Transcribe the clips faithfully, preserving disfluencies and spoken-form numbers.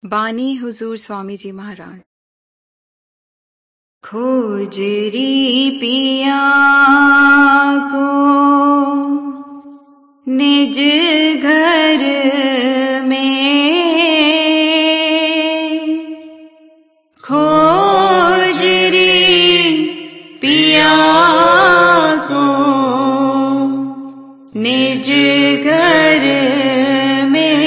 बानी हुजूर स्वामी जी महाराज। खोजरी पिया को निज घर में, खोजरी पिया को निज घर में,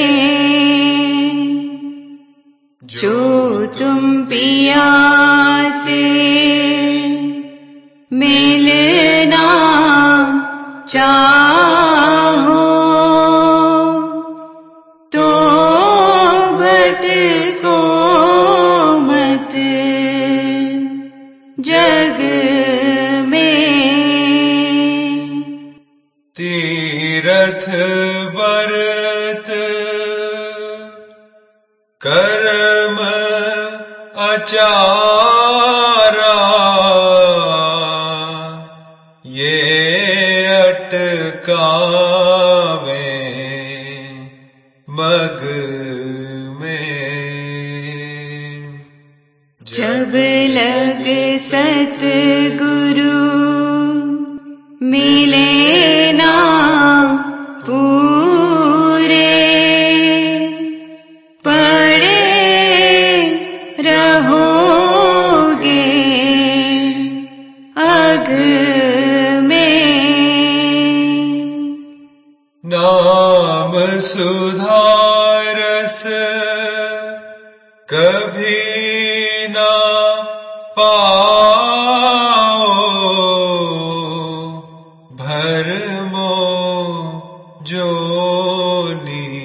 जो तुम पिया से मिलना चाहो तो भटको मत जग में। तीरथ व्रत कर्म आचारा, ये अटकावे मग में। जब लग सतगुरु मिले ना पूरे, पड़े रहोगे अग में। नाम सुधारस कभी ना पाओ, भरमो जोनी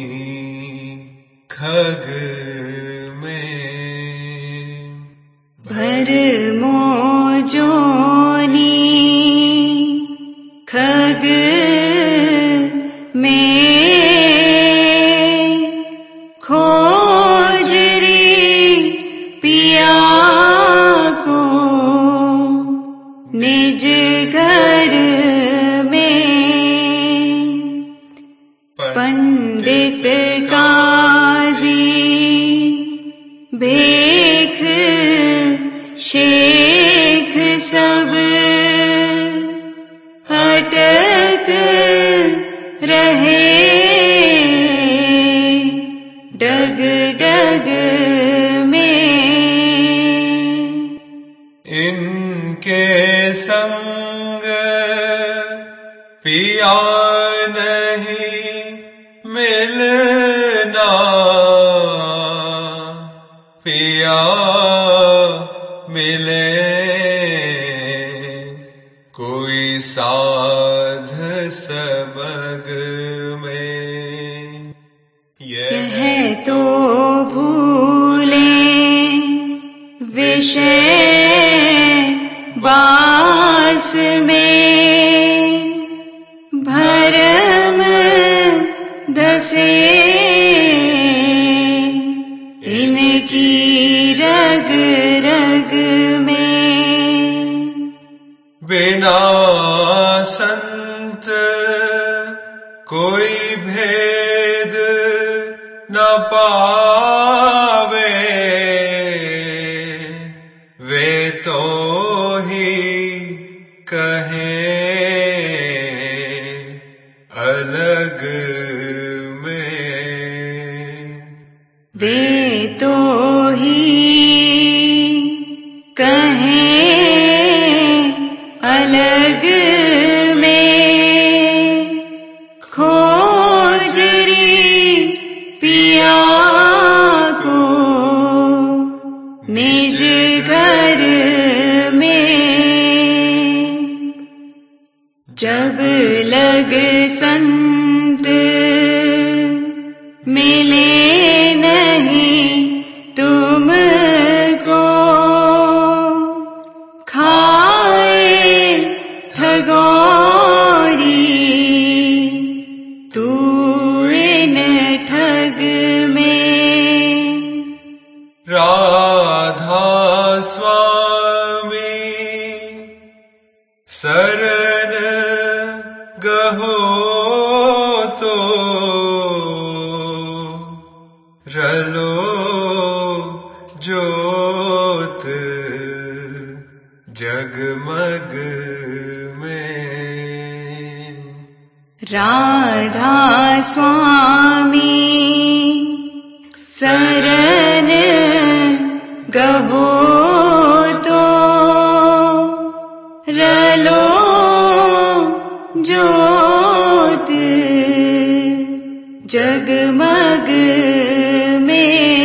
खग में। भरमो जोनी खग में, खोजरी पिया को निज घर में। पंडित काजी भेख शेख सब अटक रहे डग डग में। इनके संग पिया नहीं मिलना, पिया मिले कोई साध समग में। यह तो भूले विषय बास में, भरम दसे इनकी रग रग में। बिना संत कोई भेद न पावे, वे तो ही कहें अलग में। वे तो ही कहें अलग में। खोजरी पिया को निज घर में। जब लग संत मिले नहीं तुमको, खाए ठगोरी तू इन ठग में। राधा स्वामी शरण गहो तो रलो जगमग में। राधा स्वामी शरण गहो तो रलो ज्योत जगमग में।